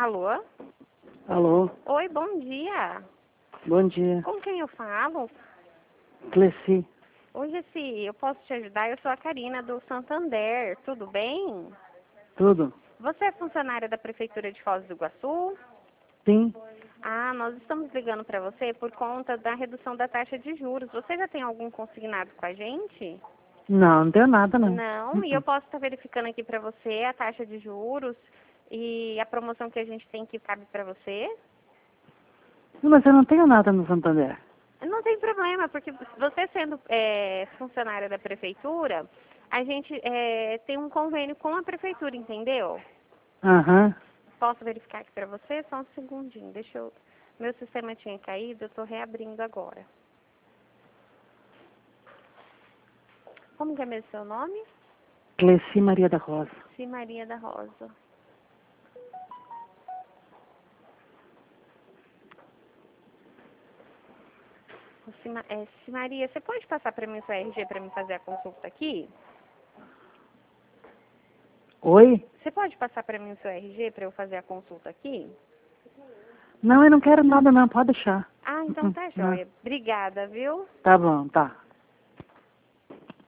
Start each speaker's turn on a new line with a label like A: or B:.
A: Alô?
B: Alô,
A: Oi, bom dia.
B: bom dia.
A: Com quem eu falo?
B: Cleci,
A: Oi, Jessi, eu posso te ajudar? Eu sou a Karina do Santander, tudo bem?
B: tudo?
A: Você é funcionária da Prefeitura de Foz do Iguaçu?
B: Sim?
A: Ah, nós estamos ligando para você por conta da redução da taxa de juros. Você já tem algum consignado com a gente?
B: Não, não deu nada não.
A: Não, e eu posso estar verificando aqui para você a taxa de juros e a promoção que a gente tem que cabe para você.
B: Mas eu não tenho nada no Santander.
A: Não tem problema, porque você sendo funcionária da prefeitura, a gente tem um convênio com a prefeitura, entendeu?
B: Aham.
A: Posso verificar aqui para você? Só um segundinho, deixa eu... Meu sistema tinha caído, eu estou reabrindo agora. Como que é mesmo seu nome?
B: Cleci Maria da Rosa.
A: Si Maria da Rosa. Si Maria, você pode passar para mim o seu RG para me fazer a consulta aqui?
B: Oi?
A: Você pode passar para mim o seu RG para eu fazer a consulta aqui?
B: Não, eu não quero nada não, pode deixar.
A: Ah, então tá
B: Não.
A: jóia. Obrigada, viu?
B: Tá bom, tá.